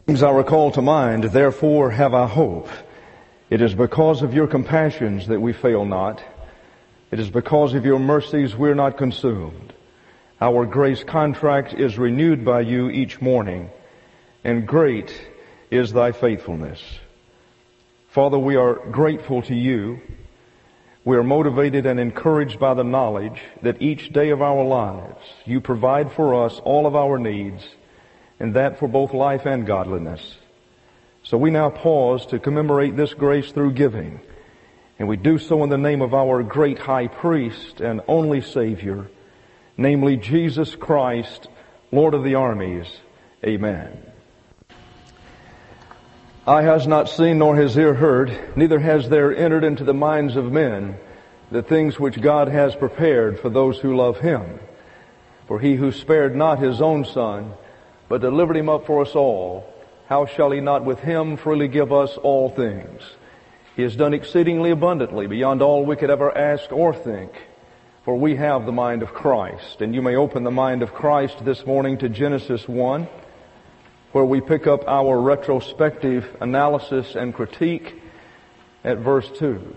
Things I recall to mind, therefore have I hope. It is because of your compassions that we fail not. It is because of your mercies we're not consumed. Our grace contract is renewed by you each morning, and great is thy faithfulness. Father, we are grateful to you. We are motivated and encouraged by the knowledge that each day of our lives you provide for us all of our needs, and that for both life and godliness. So we now pause to commemorate this grace through giving, and we do so in the name of our great high priest and only Savior, namely Jesus Christ, Lord of the armies. Amen. Eye has not seen nor has ear heard, neither has there entered into the minds of men the things which God has prepared for those who love Him. For He who spared not His own Son, but delivered Him up for us all, how shall He not with Him freely give us all things? He has done exceedingly abundantly beyond all we could ever ask or think. For we have the mind of Christ. And you may open the mind of Christ this morning to Genesis 1, where we pick up our retrospective analysis and critique at verse 2.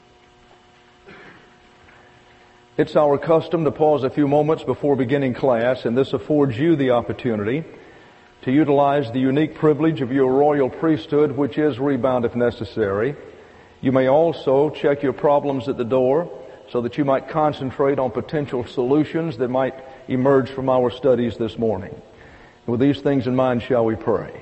It's our custom to pause a few moments before beginning class, and this affords you the opportunity to utilize the unique privilege of your royal priesthood, which is rebound if necessary. You may also check your problems at the door so that you might concentrate on potential solutions that might emerge from our studies this morning. With these things in mind, shall we pray?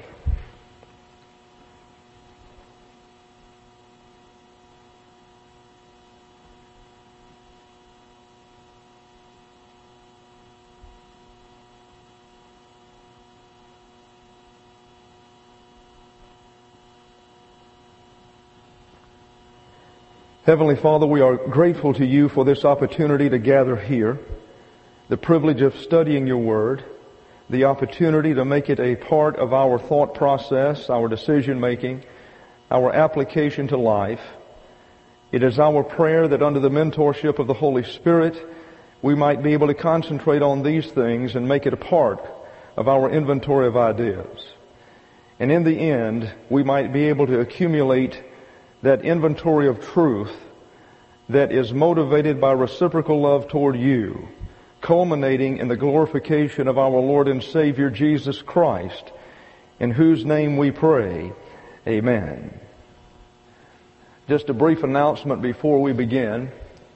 Heavenly Father, we are grateful to you for this opportunity to gather here, the privilege of studying your word, the opportunity to make it a part of our thought process, our decision making, our application to life. It is our prayer that under the mentorship of the Holy Spirit, we might be able to concentrate on these things and make it a part of our inventory of ideas. And in the end, we might be able to accumulate that inventory of truth that is motivated by reciprocal love toward you, culminating in the glorification of our Lord and Savior Jesus Christ, in whose name we pray. Amen. Just a brief announcement before we begin.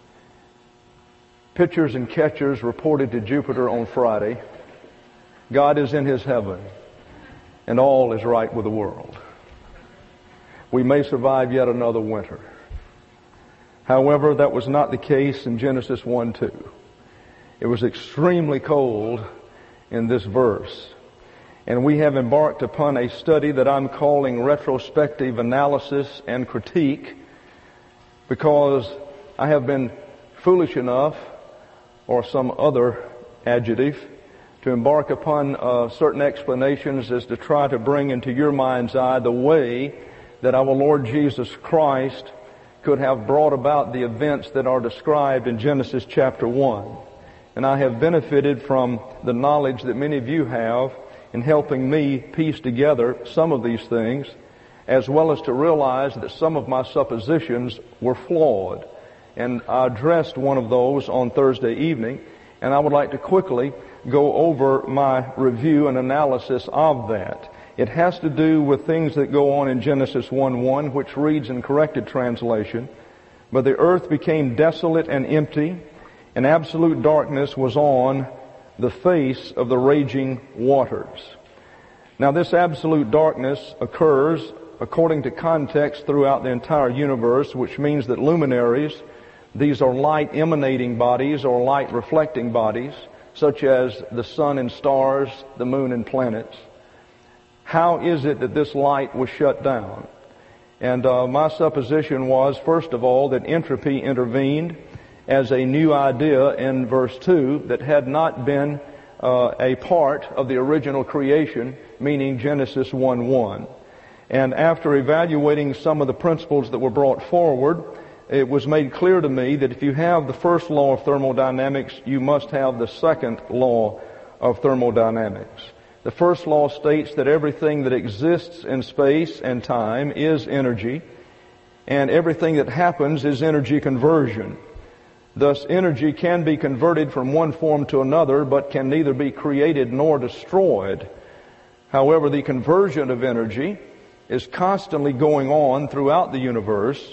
Pitchers and catchers reported to Jupiter on Friday. God is in His heaven, and all is right with the world. We may survive yet another winter. However, that was not the case in Genesis 1:2. It was extremely cold in this verse. And we have embarked upon a study that I'm calling retrospective analysis and critique, because I have been foolish enough, or some other adjective, to embark upon certain explanations as to try to bring into your mind's eye the way that our Lord Jesus Christ could have brought about the events that are described in Genesis chapter 1. And I have benefited from the knowledge that many of you have in helping me piece together some of these things, as well as to realize that some of my suppositions were flawed. And I addressed one of those on Thursday evening, and I would like to quickly go over my review and analysis of that. It has to do with things that go on in Genesis 1:1, which reads in corrected translation, "But the earth became desolate and empty, and absolute darkness was on the face of the raging waters." Now, this absolute darkness occurs according to context throughout the entire universe, which means that luminaries, these are light emanating bodies or light reflecting bodies, such as the sun and stars, the moon and planets. How is it that this light was shut down? And my supposition was, first of all, that entropy intervened as a new idea in verse 2 that had not been a part of the original creation, meaning Genesis 1:1. And after evaluating some of the principles that were brought forward, it was made clear to me that if you have the first law of thermodynamics, you must have the second law of thermodynamics. The first law states that everything that exists in space and time is energy, and everything that happens is energy conversion. Thus, energy can be converted from one form to another, but can neither be created nor destroyed. However, the conversion of energy is constantly going on throughout the universe.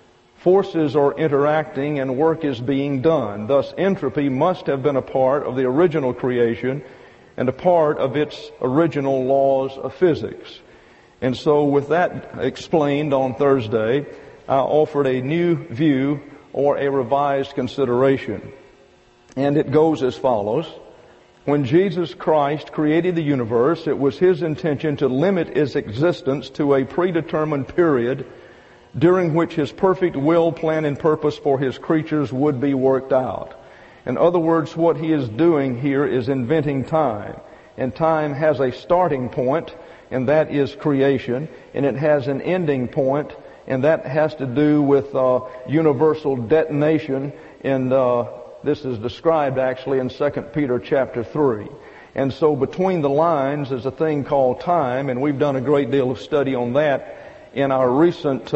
Forces are interacting and work is being done. Thus, entropy must have been a part of the original creation and a part of its original laws of physics. And so with that explained on Thursday, I offered a new view or a revised consideration. And it goes as follows. When Jesus Christ created the universe, it was His intention to limit its existence to a predetermined period during which His perfect will, plan, and purpose for His creatures would be worked out. In other words, what He is doing here is inventing time. And time has a starting point, and that is creation, and it has an ending point, and that has to do with universal detonation, and this is described actually in 2 Peter chapter 3. And so between the lines is a thing called time, and we've done a great deal of study on that in our recent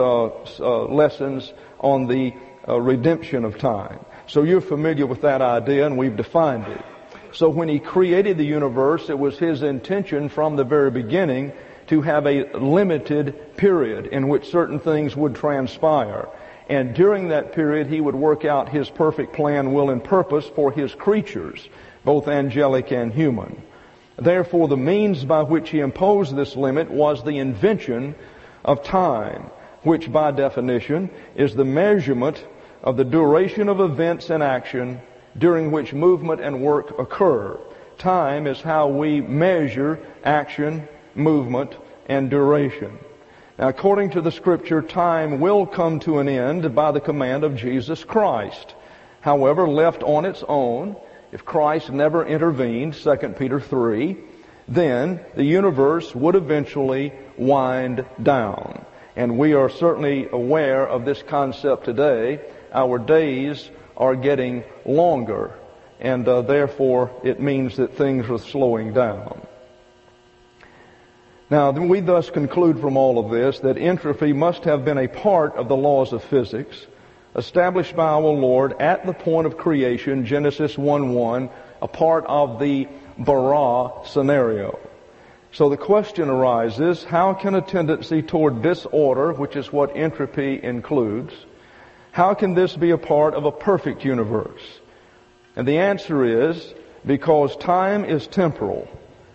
lessons on the redemption of time. So you're familiar with that idea, and we've defined it. So when He created the universe, it was His intention from the very beginning to have a limited period in which certain things would transpire. And during that period, He would work out His perfect plan, will, and purpose for His creatures, both angelic and human. Therefore, the means by which He imposed this limit was the invention of time, which by definition is the measurement of the duration of events and action during which movement and work occur. Time is how we measure action, movement, and duration. Now, according to the Scripture, time will come to an end by the command of Jesus Christ. However, left on its own, if Christ never intervened, 2 Peter 3, then the universe would eventually wind down. And we are certainly aware of this concept today. Our days are getting longer, and therefore it means that things are slowing down. Now, we thus conclude from all of this that entropy must have been a part of the laws of physics established by our Lord at the point of creation, Genesis 1:1, a part of the bara scenario. So the question arises, how can a tendency toward disorder, which is what entropy includes, how can this be a part of a perfect universe? And the answer is because time is temporal,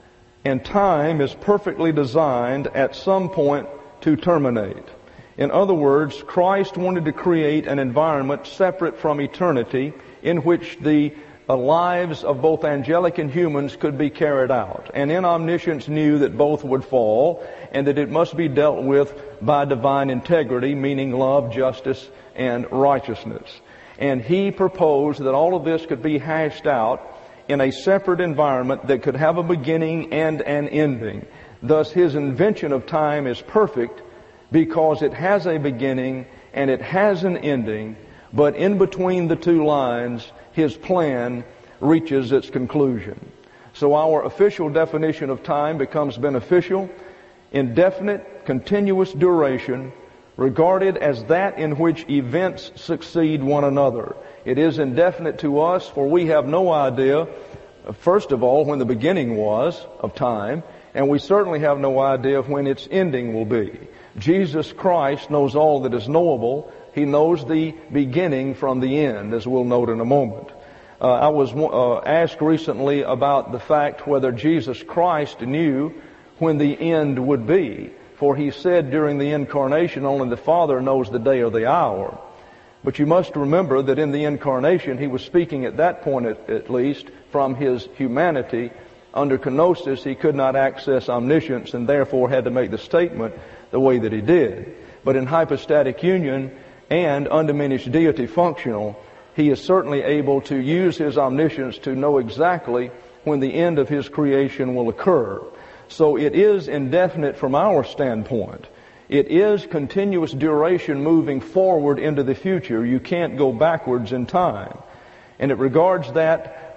and time is perfectly designed at some point to terminate. In other words, Christ wanted to create an environment separate from eternity in which the lives of both angelic and humans could be carried out. And in omniscience knew that both would fall and that it must be dealt with by divine integrity, meaning love, justice, and righteousness. And He proposed that all of this could be hashed out in a separate environment that could have a beginning and an ending. Thus, His invention of time is perfect because it has a beginning and it has an ending, but in between the two lines, His plan reaches its conclusion. So our official definition of time becomes beneficial, indefinite, continuous duration, regarded as that in which events succeed one another. It is indefinite to us, for we have no idea, first of all, when the beginning was of time, and we certainly have no idea when its ending will be. Jesus Christ knows all that is knowable. He knows the beginning from the end, as we'll note in a moment. I was asked recently about the fact whether Jesus Christ knew when the end would be. For He said during the incarnation, only the Father knows the day or the hour. But you must remember that in the incarnation, He was speaking at that point at least from His humanity. Under kenosis, He could not access omniscience and therefore had to make the statement the way that He did. But in hypostatic union and undiminished deity functional, He is certainly able to use His omniscience to know exactly when the end of His creation will occur. So it is indefinite from our standpoint. It is continuous duration moving forward into the future. You can't go backwards in time. And it regards that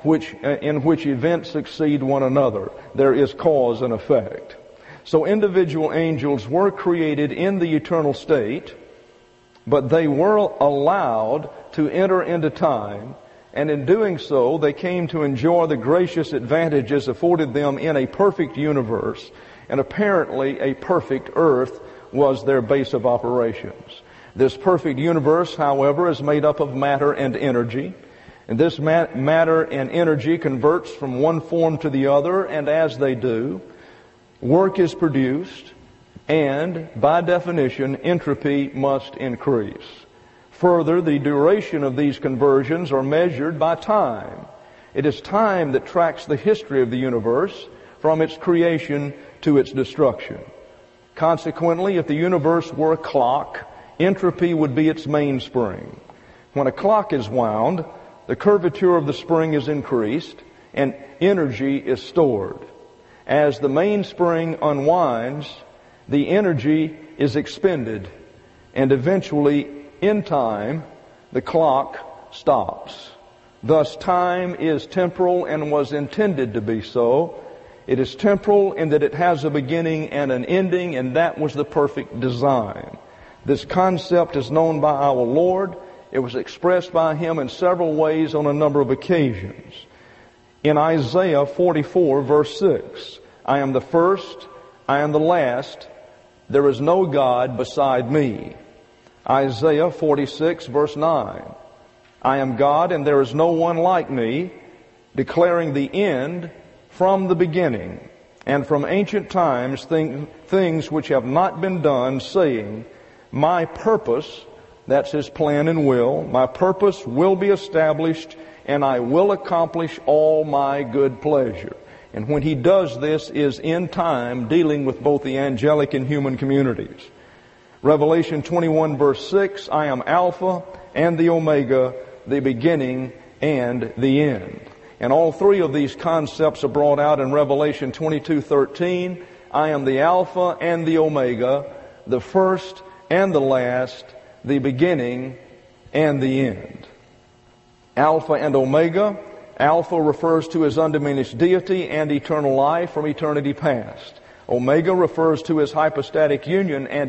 in which events succeed one another. There is cause and effect. So individual angels were created in the eternal state, but they were allowed to enter into time, and in doing so, they came to enjoy the gracious advantages afforded them in a perfect universe, and apparently a perfect earth was their base of operations. This perfect universe, however, is made up of matter and energy, and this matter and energy converts from one form to the other, and as they do, work is produced, and by definition, entropy must increase. Further, the duration of these conversions are measured by time. It is time that tracks the history of the universe from its creation to its destruction. Consequently, if the universe were a clock, entropy would be its mainspring. When a clock is wound, the curvature of the spring is increased and energy is stored. As the mainspring unwinds, the energy is expended, and eventually, in time, the clock stops. Thus, time is temporal and was intended to be so. It is temporal in that it has a beginning and an ending, and that was the perfect design. This concept is known by our Lord. It was expressed by Him in several ways on a number of occasions. In Isaiah 44, verse 6, I am the first, I am the last, there is no God beside me. Isaiah 46, verse 9, I am God and there is no one like me, declaring the end from the beginning, and from ancient times things which have not been done, saying, my purpose, that's His plan and will, my purpose will be established, and I will accomplish all my good pleasure. And when He does this is in time, dealing with both the angelic and human communities. Revelation 21 verse 6, I am Alpha and the Omega, the beginning and the end. And all three of these concepts are brought out in Revelation 22:13. I am the Alpha and the Omega, the first and the last, the beginning and the end. Alpha and Omega. Alpha refers to His undiminished deity and eternal life from eternity past. Omega refers to His hypostatic union and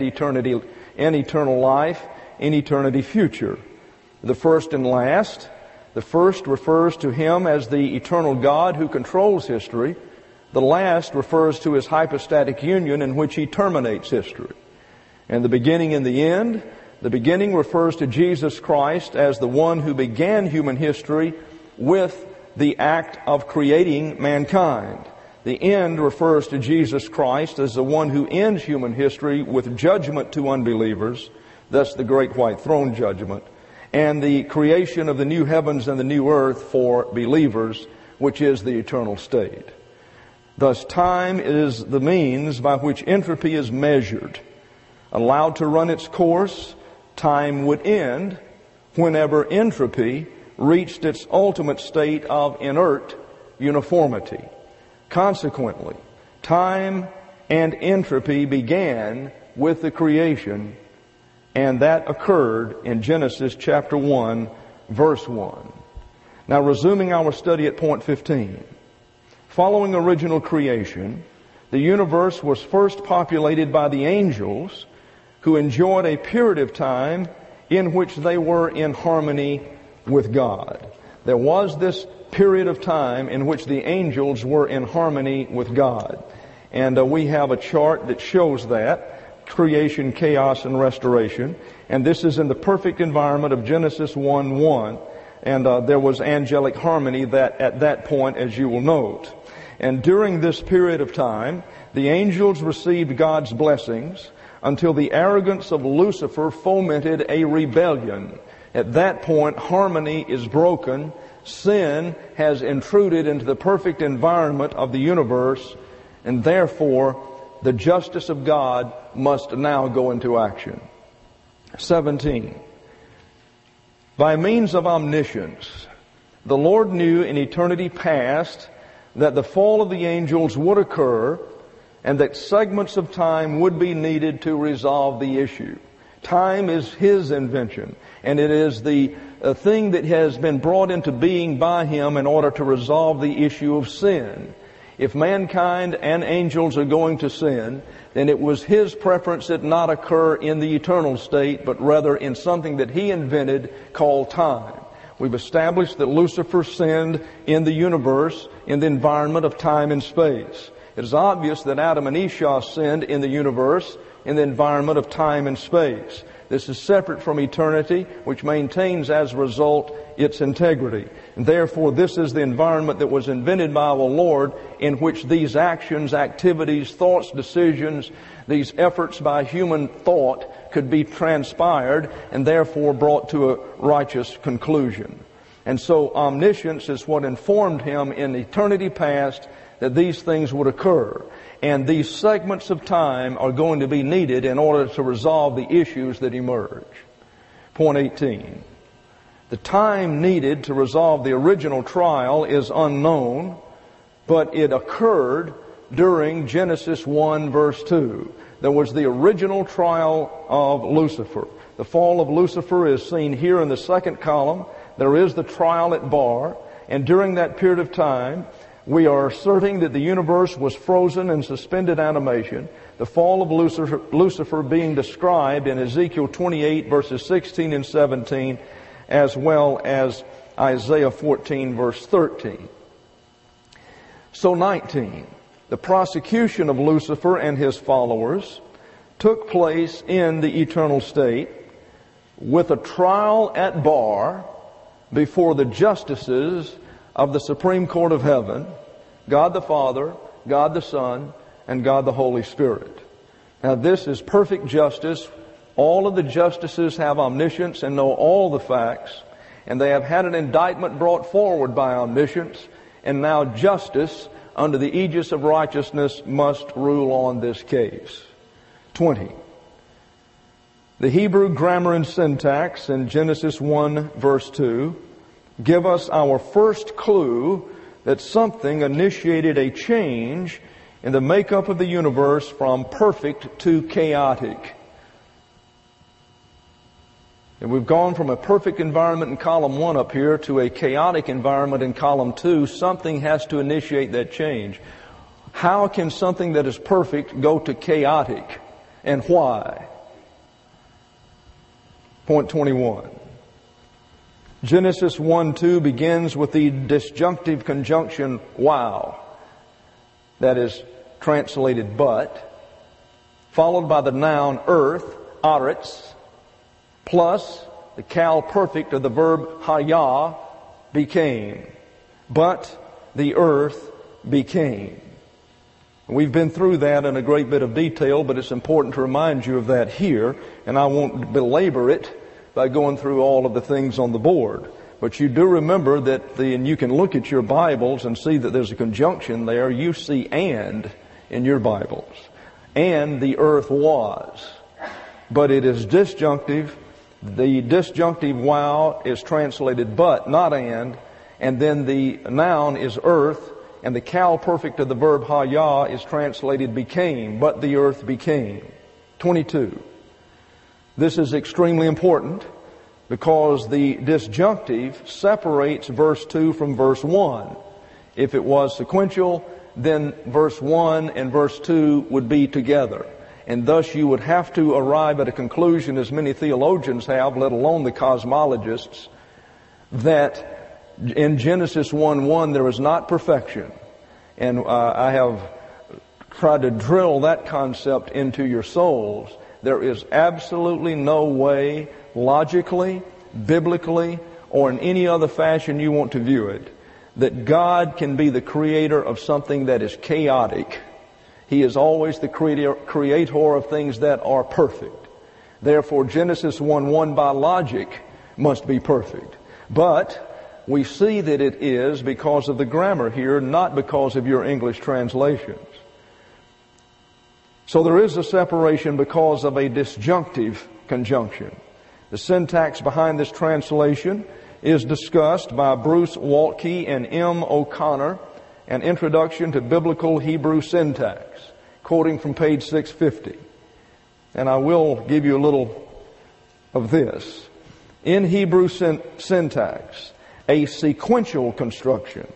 eternal life in eternity future. The first and last. The first refers to Him as the eternal God who controls history. The last refers to His hypostatic union in which He terminates history. And the beginning and the end. The beginning refers to Jesus Christ as the one who began human history with the act of creating mankind. The end refers to Jesus Christ as the one who ends human history with judgment to unbelievers, thus the great white throne judgment, and the creation of the new heavens and the new earth for believers, which is the eternal state. Thus, time is the means by which entropy is measured. Allowed to run its course, time would end whenever entropy reached its ultimate state of inert uniformity. Consequently, time and entropy began with the creation, and that occurred in Genesis chapter 1, verse 1. Now, resuming our study at point 15. Following original creation, the universe was first populated by the angels, who enjoyed a period of time in which they were in harmony with God. There was this period of time in which the angels were in harmony with God. And we have a chart that shows that, creation, chaos, and restoration. And this is in the perfect environment of Genesis 1:1. And there was angelic harmony that at that point, as you will note. And during this period of time, the angels received God's blessings until the arrogance of Lucifer fomented a rebellion. At that point, harmony is broken. Sin has intruded into the perfect environment of the universe, and therefore the justice of God must now go into action. 17. By means of omniscience, the Lord knew in eternity past that the fall of the angels would occur and that segments of time would be needed to resolve the issue. Time is His invention, and it is the thing that has been brought into being by Him in order to resolve the issue of sin. If mankind and angels are going to sin, then it was His preference that not occur in the eternal state, but rather in something that He invented called time. We've established that Lucifer sinned in the universe, in the environment of time and space. It is obvious that Adam and Esau sinned in the universe, in the environment of time and space. This is separate from eternity, which maintains as a result its integrity. And therefore, this is the environment that was invented by our Lord, in which these actions, activities, thoughts, decisions, these efforts by human thought could be transpired and therefore brought to a righteous conclusion. And so omniscience is what informed Him in eternity past that these things would occur. And these segments of time are going to be needed in order to resolve the issues that emerge. Point 18. The time needed to resolve the original trial is unknown, but it occurred during Genesis 1 verse 2. There was the original trial of Lucifer. The fall of Lucifer is seen here in the second column. There is the trial at Bar, and during that period of time, we are asserting that the universe was frozen in suspended animation, the fall of Lucifer being described in Ezekiel 28 verses 16 and 17, as well as Isaiah 14 verse 13. So 19, the prosecution of Lucifer and his followers took place in the eternal state with a trial at Bar before the justices of the Supreme Court of Heaven, God the Father, God the Son, and God the Holy Spirit. Now this is perfect justice. All of the justices have omniscience and know all the facts, and they have had an indictment brought forward by omniscience, and now justice under the aegis of righteousness must rule on this case. 20. The Hebrew grammar and syntax in Genesis 1 verse 2 give us our first clue that something initiated a change in the makeup of the universe from perfect to chaotic. And we've gone from a perfect environment in column 1 up here to a chaotic environment in column 2. Something has to initiate that change. How can something that is perfect go to chaotic, and why? Point 21. Genesis 1:2 begins with the disjunctive conjunction wow, that is translated but, followed by the noun earth, aretz, plus the cal perfect of the verb haya, became. But the earth became. We've been through that in a great bit of detail, but it's important to remind you of that here, and I won't belabor it by going through all of the things on the board. But you do remember that and you can look at your Bibles and see that there's a conjunction there. You see and in your Bibles. And the earth was. But it is disjunctive. The disjunctive wow is translated but, not and then the noun is earth, and the cal perfect of the verb haya is translated became, but the earth became. 22. This is extremely important because the disjunctive separates verse 2 from verse 1. If it was sequential, then verse 1 and verse 2 would be together. And thus you would have to arrive at a conclusion, as many theologians have, let alone the cosmologists, that in Genesis 1:1 there is not perfection. And I have tried to drill that concept into your souls. There is absolutely no way, logically, biblically, or in any other fashion you want to view it, that God can be the creator of something that is chaotic. He is always the creator of things that are perfect. Therefore, Genesis 1:1 by logic must be perfect. But we see that it is because of the grammar here, not because of your English translations. So there is a separation because of a disjunctive conjunction. The syntax behind this translation is discussed by Bruce Waltke and M. O'Connor, An Introduction to Biblical Hebrew Syntax, quoting from page 650. And I will give you a little of this. In Hebrew syntax, a sequential construction.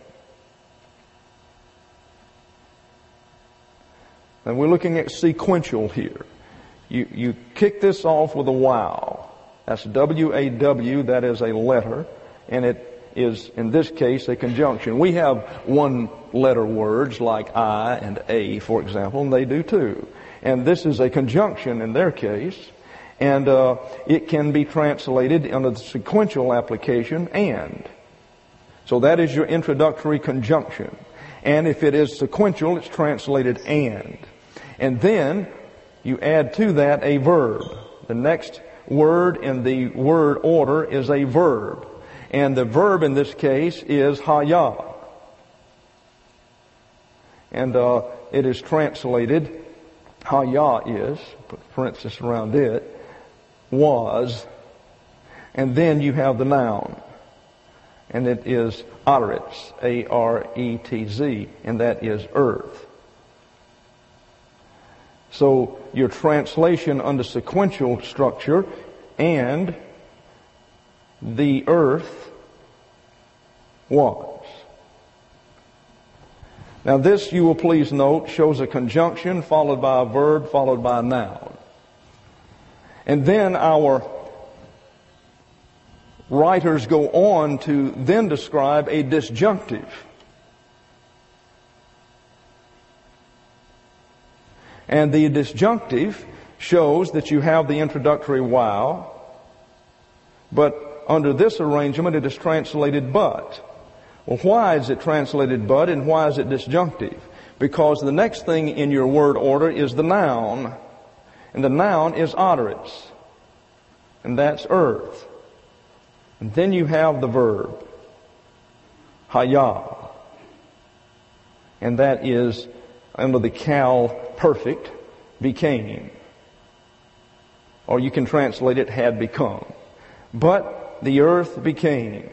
And we're looking at sequential here. You kick this off with a wow. That's W-A-W, that is a letter, and it is, in this case, a conjunction. We have one-letter words like I and A, for example, and they do too. And this is a conjunction in their case, and it can be translated under the sequential application and. So that is your introductory conjunction. And if it is sequential, it's translated and. And then you add to that a verb. The next word in the word order is a verb. And the verb in this case is haya. And it is translated, haya is, put a parenthesis around it, was. And then you have the noun. And it is aretz, A-R-E-T-Z, and that is earth. So your translation under sequential structure, and the earth was. Now this, you will please note, shows a conjunction followed by a verb followed by a noun. And then our writers go on to then describe a disjunctive. And the disjunctive shows that you have the introductory wow, but under this arrangement it is translated but. Well, why is it translated but and why is it disjunctive? Because the next thing in your word order is the noun, and the noun is aretz, and that's earth. And then you have the verb, haya, and that is under the cal perfect, became. Or you can translate it, had become. But the earth became.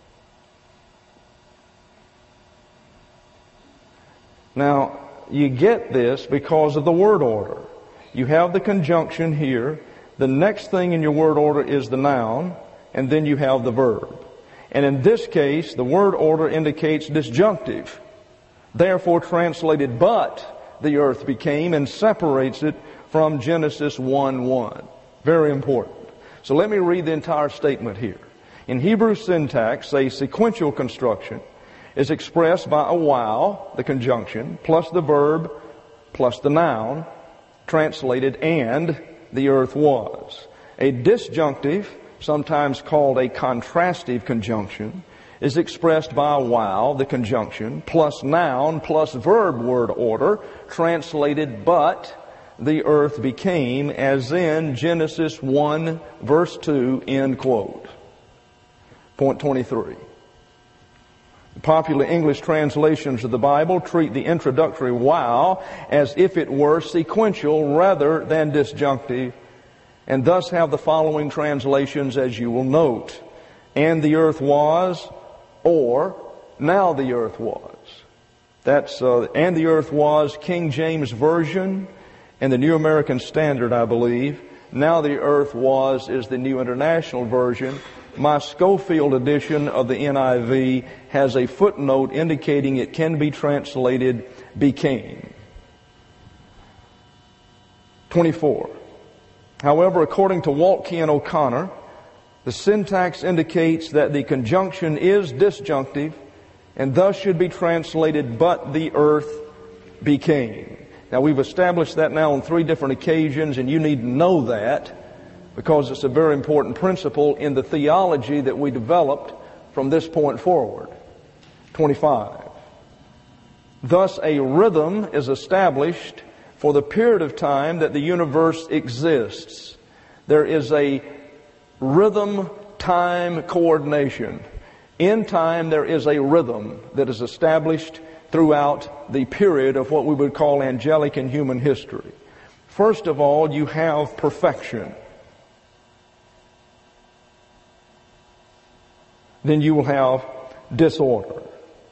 Now, you get this because of the word order. You have the conjunction here. The next thing in your word order is the noun, and then you have the verb. And in this case, the word order indicates disjunctive. Therefore translated, but the earth became, and separates it from Genesis 1:1. Very important. So let me read the entire statement here. In Hebrew syntax, a sequential construction is expressed by a wow, the conjunction, plus the verb, plus the noun, translated, and the earth was. A disjunctive, sometimes called a contrastive conjunction, is expressed by a wow, the conjunction, plus noun, plus verb word order, translated, but the earth became, as in Genesis 1, verse 2, end quote. Point 23. The popular English translations of the Bible treat the introductory wow as if it were sequential rather than disjunctive, and thus have the following translations, as you will note. And the earth was, or now the earth was. That's and the earth was, King James Version, and the New American Standard, I believe. Now the earth was is the New International Version. My Schofield edition of the NIV has a footnote indicating it can be translated became. 24. However, according to Waltke and O'Connor, the syntax indicates that the conjunction is disjunctive and thus should be translated, but the earth became. Now, we've established that now on 3 different occasions, and you need to know that because it's a very important principle in the theology that we developed from this point forward. 25. Thus, a rhythm is established for the period of time that the universe exists. There is a rhythm-time coordination. In time, there is a rhythm that is established throughout the period of what we would call angelic and human history. First of all, you have perfection. Then you will have disorder.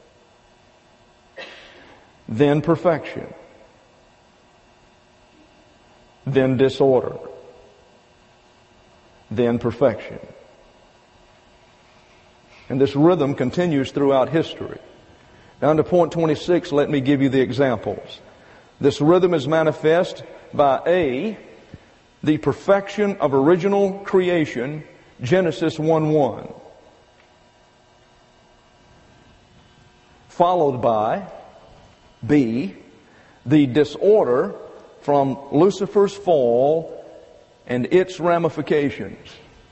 Then perfection. Then disorder. then perfection. And this rhythm continues throughout history. Now to point 26, let me give you the examples. This rhythm is manifest by A, the perfection of original creation, Genesis 1:1. Followed by B, the disorder from Lucifer's fall and its ramifications,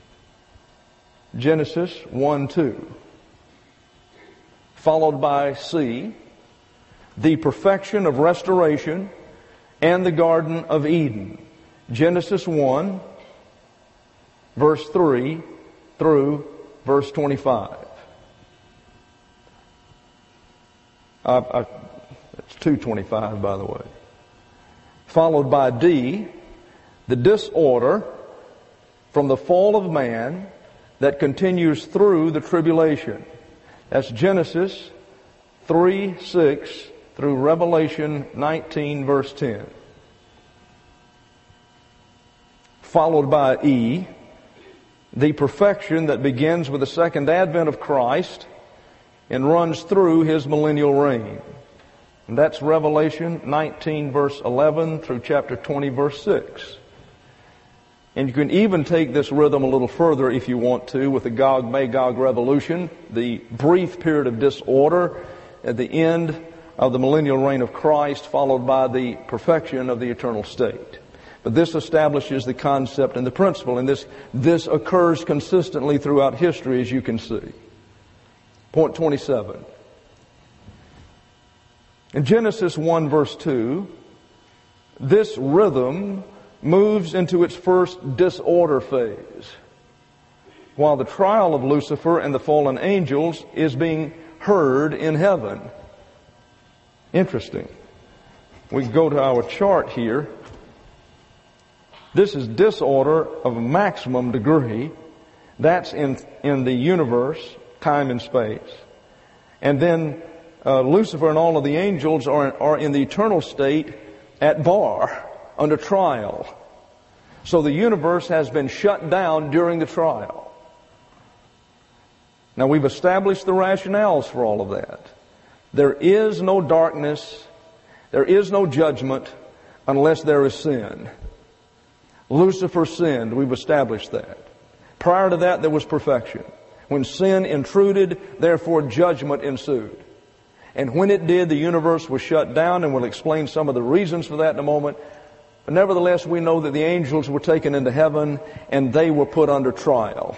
Genesis 1:2. Followed by C, the perfection of restoration and the Garden of Eden, Genesis 1, verse 3 through verse 25. It's 2:25, by the way. Followed by D, the disorder from the fall of man that continues through the tribulation. That's Genesis 3:6 through Revelation 19, verse 10. Followed by E, the perfection that begins with the second advent of Christ and runs through His millennial reign. And that's Revelation 19, verse 11 through chapter 20, verse 6. And you can even take this rhythm a little further if you want to with the Gog-Magog revolution, the brief period of disorder at the end of the millennial reign of Christ, followed by the perfection of the eternal state. But this establishes the concept and the principle, and this occurs consistently throughout history, as you can see. Point 27. In Genesis 1, verse 2, this rhythm moves into its first disorder phase, while the trial of Lucifer and the fallen angels is being heard in heaven. Interesting. We go to our chart here. This is disorder of a maximum degree. That's in the universe, time and space. And then Lucifer and all of the angels are in the eternal state at bar, under trial. So the universe has been shut down during the trial. Now we've established the rationales for all of that. There is no darkness, there is no judgment unless there is sin. Lucifer sinned, we've established that. Prior to that, there was perfection. When sin intruded, therefore judgment ensued. And when it did, the universe was shut down, and we'll explain some of the reasons for that in a moment. But nevertheless, we know that the angels were taken into heaven, and they were put under trial.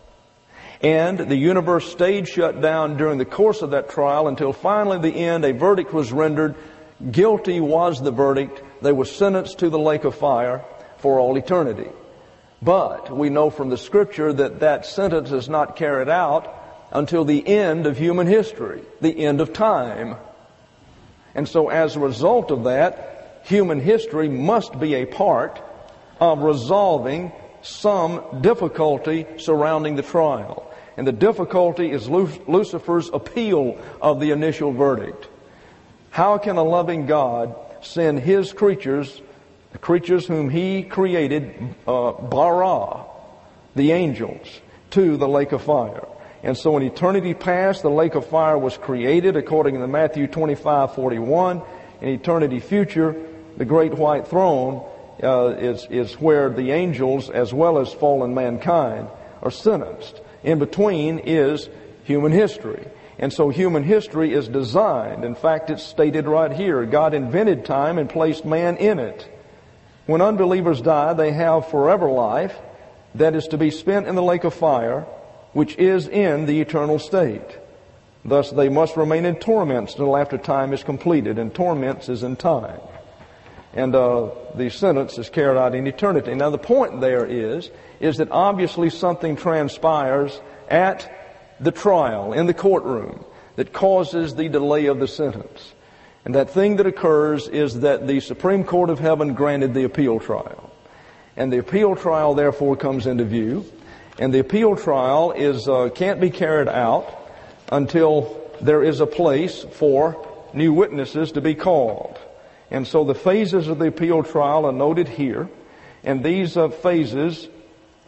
And the universe stayed shut down during the course of that trial until finally the end, a verdict was rendered. Guilty was the verdict. They were sentenced to the lake of fire for all eternity. But we know from the Scripture that that sentence is not carried out until the end of human history, the end of time. And so as a result of that, human history must be a part of resolving some difficulty surrounding the trial. And the difficulty is Lucifer's appeal of the initial verdict. How can a loving God send His creatures, the creatures whom He created, bara, the angels, to the lake of fire? And so in eternity past, the lake of fire was created according to Matthew 25:41. In eternity future, the great white throne is where the angels as well as fallen mankind are sentenced. In between is human history. And so human history is designed. In fact, it's stated right here. God invented time and placed man in it. When unbelievers die, they have forever life that is to be spent in the lake of fire, which is in the eternal state. Thus they must remain in torments until after time is completed, and torments is in time. And the sentence is carried out in eternity. Now the point there is that obviously something transpires at the trial, in the courtroom, that causes the delay of the sentence. And that thing that occurs is that the Supreme Court of Heaven granted the appeal trial. And the appeal trial therefore comes into view. And the appeal trial can't be carried out until there is a place for new witnesses to be called. And so the phases of the appeal trial are noted here. And these phases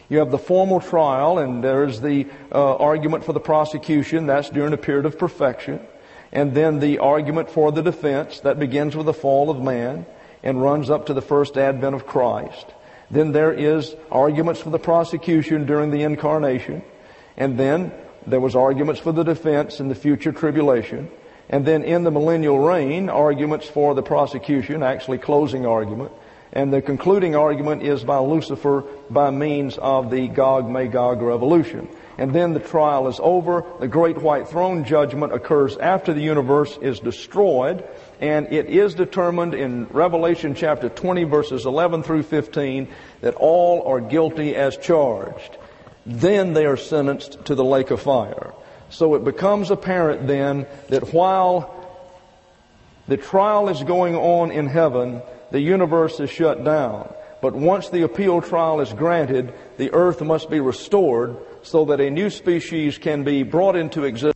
You have the formal trial, and there's the argument for the prosecution. That's during a period of perfection. And then the argument for the defense. That begins with the fall of man and runs up to the first advent of Christ. Then there is arguments for the prosecution during the incarnation. And then there was arguments for the defense in the future tribulation. And then in the millennial reign, arguments for the prosecution, actually closing argument. And the concluding argument is by Lucifer by means of the Gog-Magog revolution. And then the trial is over. The great white throne judgment occurs after the universe is destroyed. And it is determined in Revelation chapter 20 verses 11 through 15 that all are guilty as charged. Then they are sentenced to the lake of fire. So it becomes apparent then that while the trial is going on in heaven, the universe is shut down. But once the appeal trial is granted, the earth must be restored so that a new species can be brought into existence.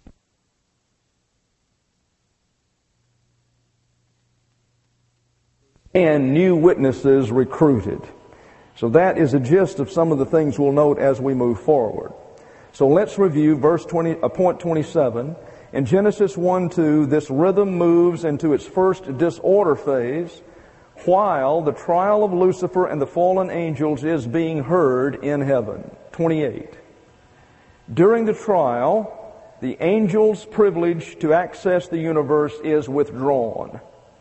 And new witnesses recruited. So that is a gist of some of the things we'll note as we move forward. So let's review point 27. In Genesis 1:2, this rhythm moves into its first disorder phase while the trial of Lucifer and the fallen angels is being heard in heaven. 28. During the trial, the angels' privilege to access the universe is withdrawn.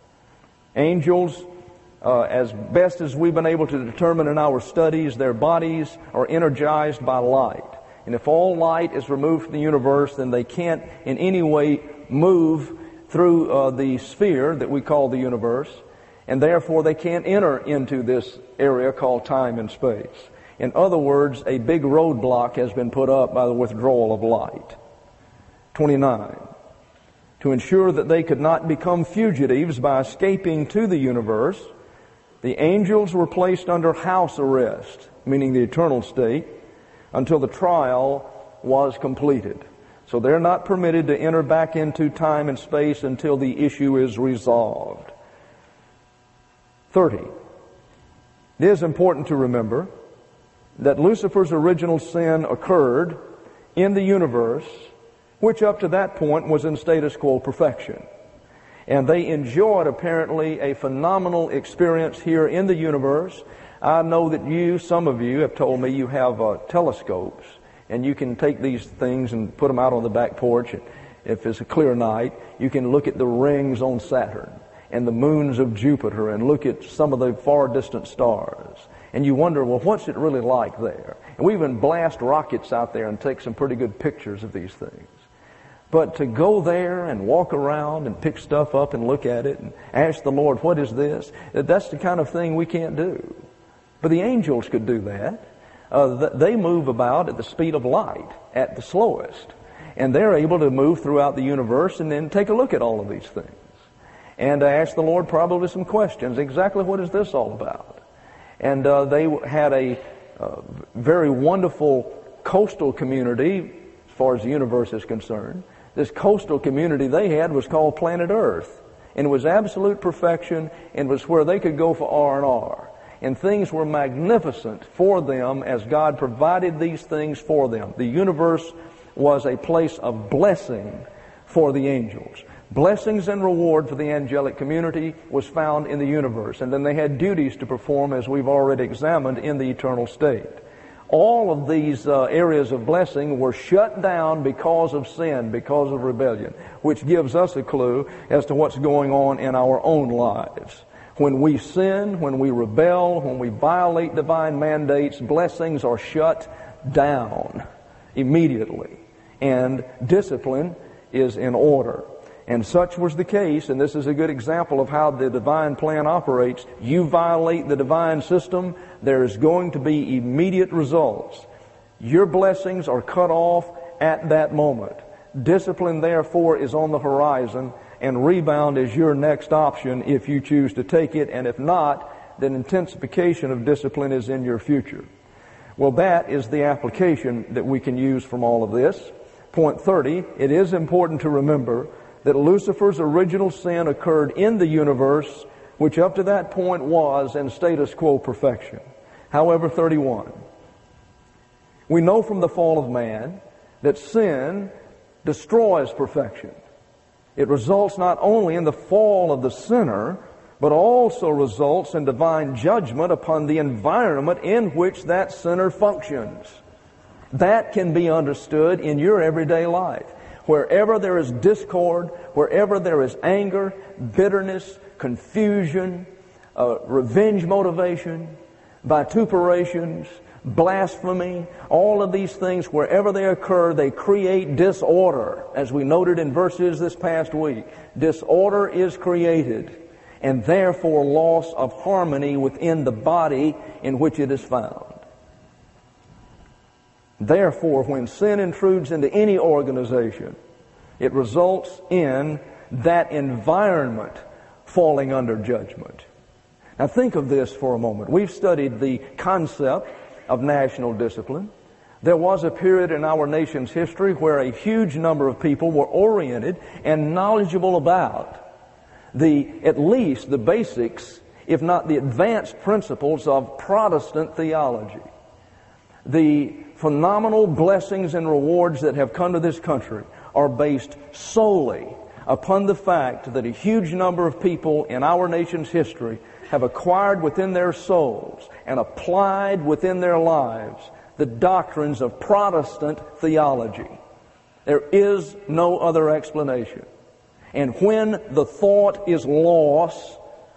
Angels, as best as we've been able to determine in our studies, their bodies are energized by light. And if all light is removed from the universe, then they can't in any way move through the sphere that we call the universe. And therefore they can't enter into this area called time and space. In other words, a big roadblock has been put up by the withdrawal of light. 29. To ensure that they could not become fugitives by escaping to the universe, the angels were placed under house arrest, meaning the eternal state, until the trial was completed. So they're not permitted to enter back into time and space until the issue is resolved. 30. It is important to remember that Lucifer's original sin occurred in the universe, which up to that point was in status quo perfection. And they enjoyed apparently a phenomenal experience here in the universe. I know that some of you have told me you have telescopes, and you can take these things and put them out on the back porch. And if it's a clear night, you can look at the rings on Saturn and the moons of Jupiter and look at some of the far distant stars. And you wonder, well, what's it really like there? And we even blast rockets out there and take some pretty good pictures of these things. But to go there and walk around and pick stuff up and look at it and ask the Lord, what is this? That's the kind of thing we can't do. But the angels could do that. They move about at the speed of light, at the slowest. And they're able to move throughout the universe and then take a look at all of these things. And ask the Lord probably some questions. Exactly what is this all about? And they had a very wonderful coastal community as far as the universe is concerned. This coastal community they had was called planet Earth. And it was absolute perfection and was where they could go for R&R. And things were magnificent for them as God provided these things for them. The universe was a place of blessing for the angels. Blessings and reward for the angelic community was found in the universe. And then they had duties to perform, as we've already examined, in the eternal state. All of these areas of blessing were shut down because of sin, because of rebellion, which gives us a clue as to what's going on in our own lives. When we sin, when we rebel, when we violate divine mandates, blessings are shut down immediately. And discipline is in order. And such was the case, and this is a good example of how the divine plan operates. You violate the divine system, there is going to be immediate results. Your blessings are cut off at that moment. Discipline, therefore, is on the horizon, and rebound is your next option if you choose to take it, and if not, then intensification of discipline is in your future. Well, that is the application that we can use from all of this. Point 30, it is important to remember that Lucifer's original sin occurred in the universe, which up to that point was in status quo perfection. However, 31, We know from the fall of man that sin destroys perfection. It results not only in the fall of the sinner, but also results in divine judgment upon the environment in which that sinner functions. That can be understood in your everyday life. Wherever there is discord, wherever there is anger, bitterness, confusion, revenge motivation, vituperations, blasphemy, all of these things, wherever they occur, they create disorder. As we noted in verses this past week, disorder is created, and therefore loss of harmony within the body in which it is found. Therefore, when sin intrudes into any organization, it results in that environment falling under judgment. Now think of this for a moment. We've studied the concept of national discipline. There was a period in our nation's history where a huge number of people were oriented and knowledgeable about at least the basics, if not the advanced principles of Protestant theology. The phenomenal blessings and rewards that have come to this country are based solely upon the fact that a huge number of people in our nation's history have acquired within their souls and applied within their lives the doctrines of Protestant theology. There is no other explanation. And when the thought is lost,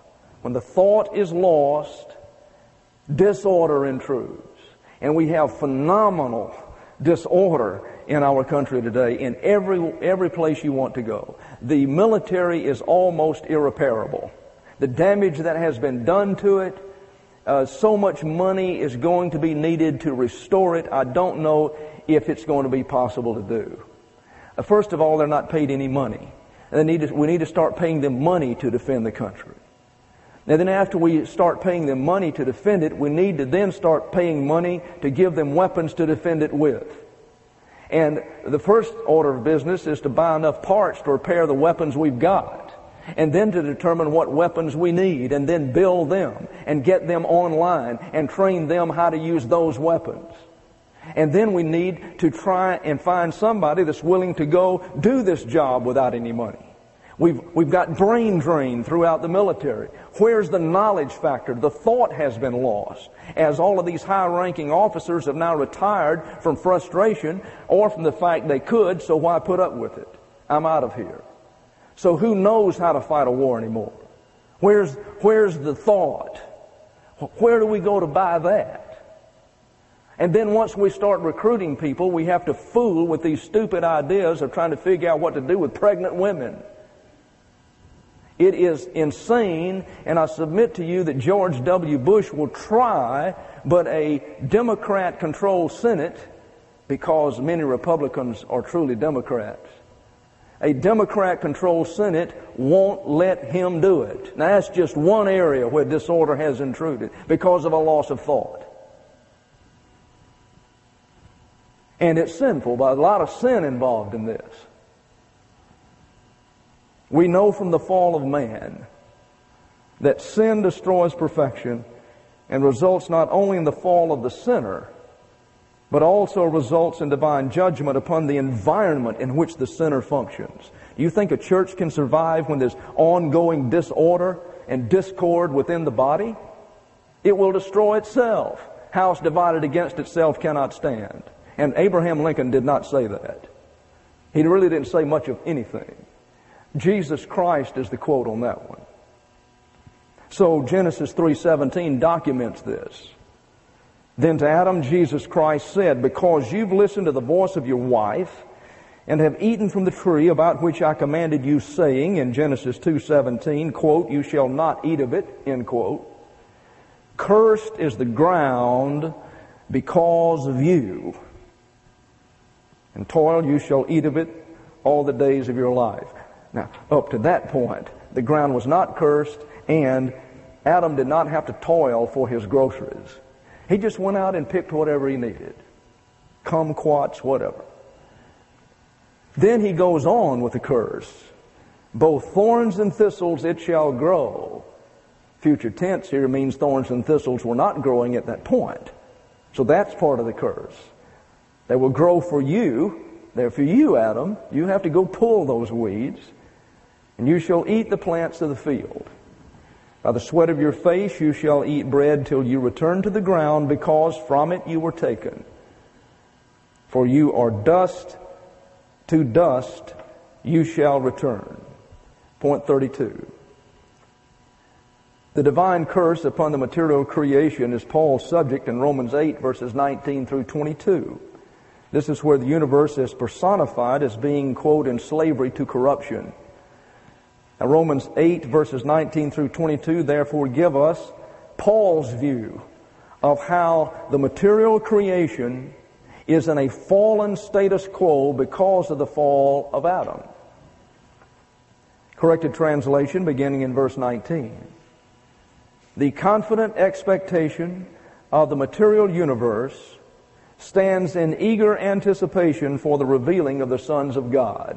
disorder intrudes. And we have phenomenal disorder in our country today in every place you want to go. The military is almost irreparable. The damage that has been done to it, so much money is going to be needed to restore it. I don't know if it's going to be possible to do. First of all, they're not paid any money. We need to start paying them money to defend the country. And then after we start paying them money to defend it, we need to then start paying money to give them weapons to defend it with. And the first order of business is to buy enough parts to repair the weapons we've got, and then to determine what weapons we need, and then build them and get them online and train them how to use those weapons. And then we need to try and find somebody that's willing to go do this job without any money. We've got brain drain throughout the military. Where's the knowledge factor? The thought has been lost, as all of these high-ranking officers have now retired from frustration or from the fact they could, so why put up with it? I'm out of here. So who knows how to fight a war anymore? Where's the thought? Where do we go to buy that? And then once we start recruiting people, we have to fool with these stupid ideas of trying to figure out what to do with pregnant women. It is insane, and I submit to you that George W. Bush will try, but a Democrat-controlled Senate, because many Republicans are truly Democrats, a Democrat-controlled Senate won't let him do it. Now that's just one area where disorder has intruded because of a loss of thought. And it's sinful, but a lot of sin involved in this. We know from the fall of man that sin destroys perfection and results not only in the fall of the sinner, but also results in divine judgment upon the environment in which the sinner functions. Do you think a church can survive when there's ongoing disorder and discord within the body? It will destroy itself. House divided against itself cannot stand. And Abraham Lincoln did not say that. He really didn't say much of anything. Jesus Christ is the quote on that one. So Genesis 3:17 documents this. Then to Adam Jesus Christ said, because you've listened to the voice of your wife and have eaten from the tree about which I commanded you, saying in Genesis 2:17, quote, you shall not eat of it, end quote. Cursed is the ground because of you. And toil you shall eat of it all the days of your life. Now, up to that point, the ground was not cursed, and Adam did not have to toil for his groceries. He just went out and picked whatever he needed. Kumquats, whatever. Then he goes on with the curse. Both thorns and thistles it shall grow. Future tense here means thorns and thistles were not growing at that point. So that's part of the curse. They will grow for you. They're for you, Adam. You have to go pull those weeds. And you shall eat the plants of the field. By the sweat of your face you shall eat bread till you return to the ground, because from it you were taken. For you are dust, to dust you shall return. Point 32. The divine curse upon the material creation is Paul's subject in Romans 8, verses 19 through 22. This is where the universe is personified as being, quote, in slavery to corruption. Now, Romans 8, verses 19 through 22, therefore give us Paul's view of how the material creation is in a fallen status quo because of the fall of Adam. Corrected translation beginning in verse 19. The confident expectation of the material universe stands in eager anticipation for the revealing of the sons of God.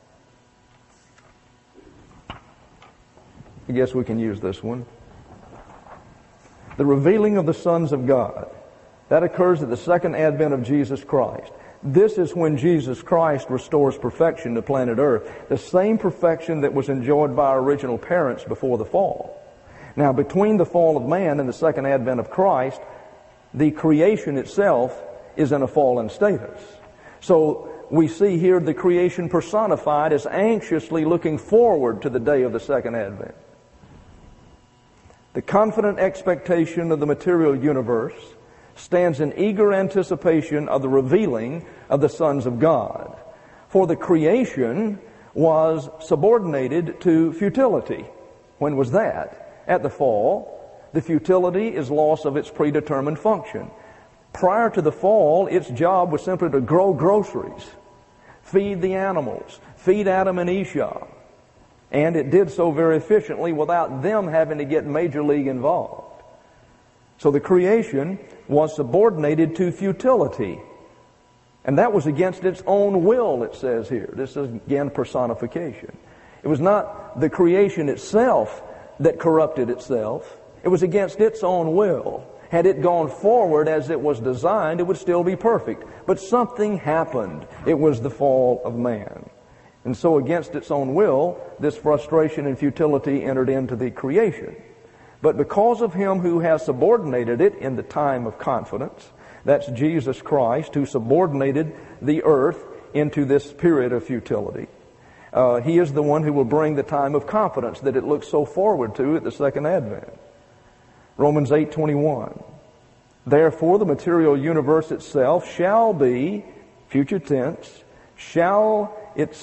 I guess we can use this one. The revealing of the sons of God. That occurs at the second advent of Jesus Christ. This is when Jesus Christ restores perfection to planet Earth. The same perfection that was enjoyed by our original parents before the fall. Now, between the fall of man and the second advent of Christ, the creation itself is in a fallen status. So we see here the creation personified as anxiously looking forward to the day of the second advent. The confident expectation of the material universe stands in eager anticipation of the revealing of the sons of God. For the creation was subordinated to futility. When was that? At the fall. The futility is loss of its predetermined function. Prior to the fall, its job was simply to grow groceries, feed the animals, feed Adam and Esau. And it did so very efficiently without them having to get major league involved. So the creation was subordinated to futility. And that was against its own will, it says here. This is, again, personification. It was not the creation itself that corrupted itself. It was against its own will. Had it gone forward as it was designed, it would still be perfect. But something happened. It was the fall of man. And so against its own will, this frustration and futility entered into the creation. But because of Him who has subordinated it in the time of confidence, that's Jesus Christ, who subordinated the earth into this period of futility. He is the one who will bring the time of confidence that it looks so forward to at the second advent. Romans 8:21. Therefore the material universe itself shall be, future tense, shall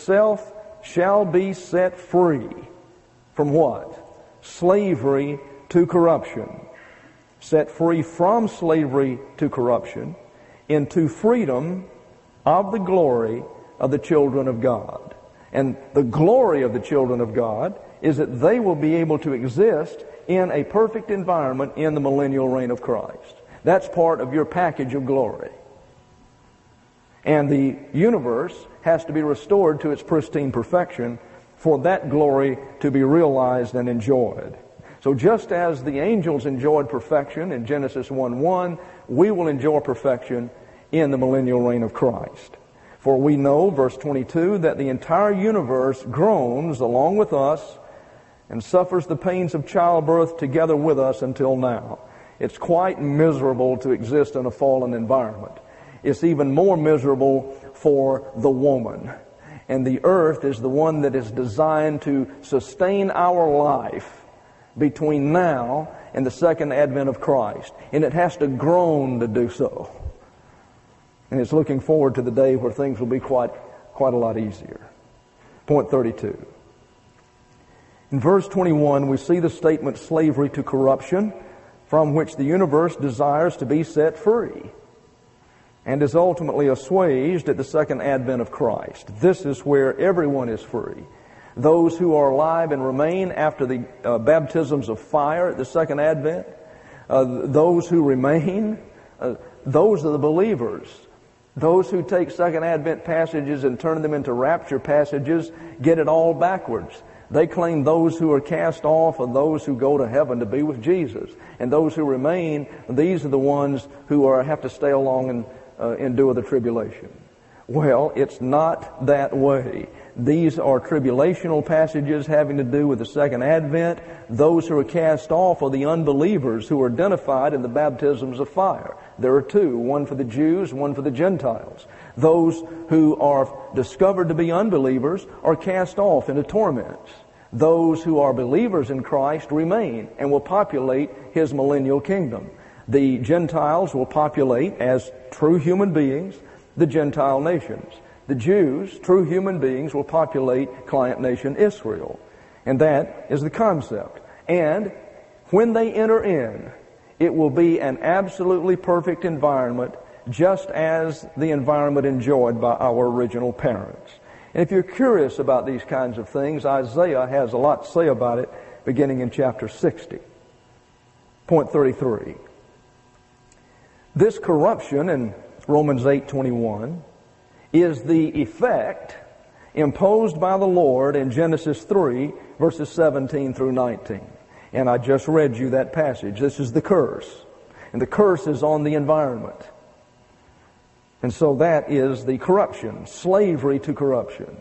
be set free. From what? Slavery to corruption. Set free from slavery to corruption into freedom of the glory of the children of God. And the glory of the children of God is that they will be able to exist in a perfect environment in the millennial reign of Christ. That's part of your package of glory. And the universe has to be restored to its pristine perfection for that glory to be realized and enjoyed. So just as the angels enjoyed perfection in Genesis 1:1, we will enjoy perfection in the millennial reign of Christ. For we know, verse 22, that the entire universe groans along with us and suffers the pains of childbirth together with us until now. It's quite miserable to exist in a fallen environment. It's even more miserable for the woman. And the earth is the one that is designed to sustain our life between now and the second advent of Christ. And it has to groan to do so. And it's looking forward to the day where things will be quite a lot easier. Point 32. In verse 21, we see the statement slavery to corruption, from which the universe desires to be set free, and is ultimately assuaged at the second advent of Christ. This is where everyone is free. Those who are alive and remain after the baptisms of fire at the second advent, those who remain, those are the believers. Those who take second advent passages and turn them into rapture passages get it all backwards. They claim those who are cast off are those who go to heaven to be with Jesus. And those who remain, these are the ones who have to stay along endure the tribulation. Well, it's not that way. These are tribulational passages having to do with the second advent. Those who are cast off are the unbelievers who are identified in the baptisms of fire. There are two, one for the Jews, one for the Gentiles. Those who are discovered to be unbelievers are cast off into torments. Those who are believers in Christ remain and will populate His millennial kingdom. The Gentiles will populate, as true human beings, the Gentile nations. The Jews, true human beings, will populate client nation Israel. And that is the concept. And when they enter in, it will be an absolutely perfect environment, just as the environment enjoyed by our original parents. And if you're curious about these kinds of things, Isaiah has a lot to say about it, beginning in chapter 60. Point 33. This corruption in Romans 8:21 is the effect imposed by the Lord in Genesis 3, verses 17 through 19. And I just read you that passage. This is the curse. And the curse is on the environment. And so that is the corruption, slavery to corruption.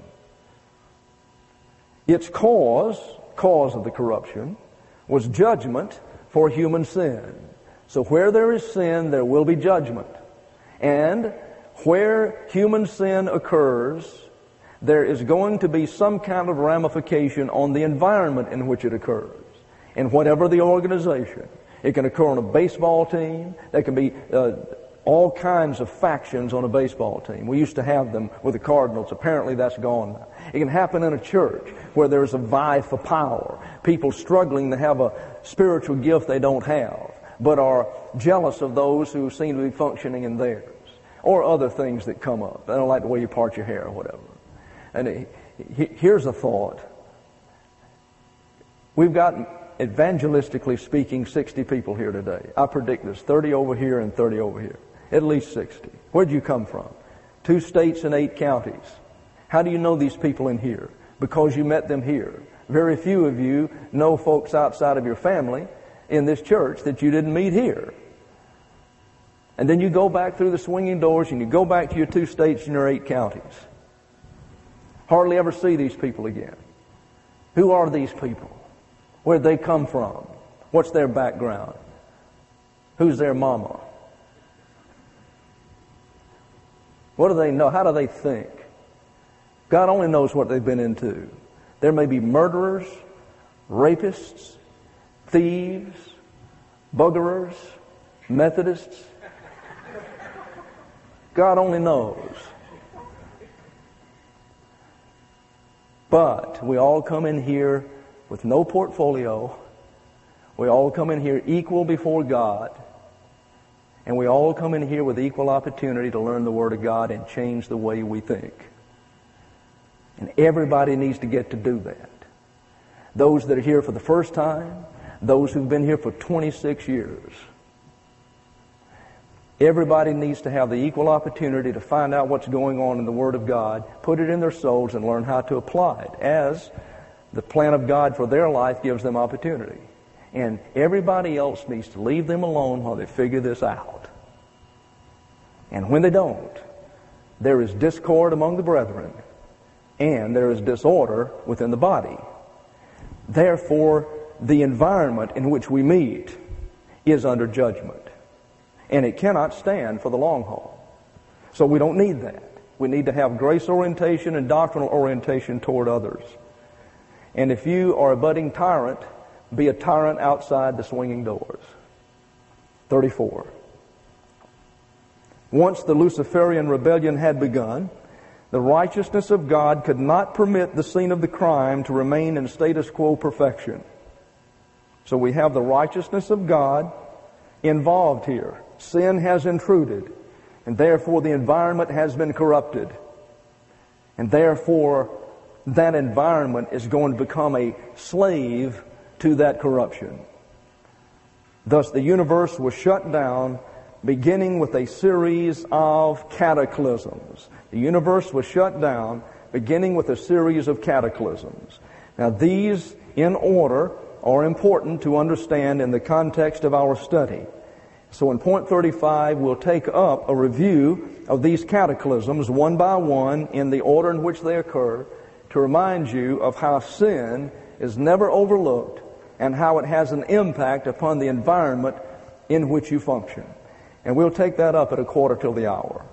Its cause of the corruption, was judgment for human sin. So where there is sin, there will be judgment. And where human sin occurs, there is going to be some kind of ramification on the environment in which it occurs. And whatever the organization, it can occur on a baseball team. There can be all kinds of factions on a baseball team. We used to have them with the Cardinals. Apparently that's gone now. It can happen in a church where there's a vie for power. People struggling to have a spiritual gift they don't have, but are jealous of those who seem to be functioning in theirs. Or other things that come up. I don't like the way you part your hair or whatever. And here's a thought. We've got, evangelistically speaking, 60 people here today. I predict there's 30 over here and 30 over here. At least 60. Where'd you come from? 2 states and 8 counties. How do you know these people in here? Because you met them here. Very few of you know folks outside of your family in this church that you didn't meet here. And then you go back through the swinging doors and you go back to your 2 states and your 8 counties. Hardly ever see these people again. Who are these people? Where'd they come from? What's their background? Who's their mama? What do they know? How do they think? God only knows what they've been into. There may be murderers, rapists, thieves, buggerers, Methodists. God only knows. But we all come in here with no portfolio. We all come in here equal before God. And we all come in here with equal opportunity to learn the Word of God and change the way we think. And everybody needs to get to do that. Those that are here for the first time, those who've been here for 26 years. Everybody needs to have the equal opportunity to find out what's going on in the Word of God, put it in their souls, and learn how to apply it as the plan of God for their life gives them opportunity. And everybody else needs to leave them alone while they figure this out. And when they don't, there is discord among the brethren, and there is disorder within the body. Therefore, the environment in which we meet is under judgment. And it cannot stand for the long haul. So we don't need that. We need to have grace orientation and doctrinal orientation toward others. And if you are a budding tyrant, be a tyrant outside the swinging doors. 34. Once the Luciferian rebellion had begun, the righteousness of God could not permit the scene of the crime to remain in status quo perfection. So we have the righteousness of God involved here. Sin has intruded, and therefore the environment has been corrupted. And therefore that environment is going to become a slave to that corruption. Thus the universe was shut down, beginning with a series of cataclysms. The universe was shut down, beginning with a series of cataclysms. Now these, in order, are important to understand in the context of our study. So in point 35, we'll take up a review of these cataclysms one by one in the order in which they occur to remind you of how sin is never overlooked and how it has an impact upon the environment in which you function. And we'll take that up at 1:15 till the hour.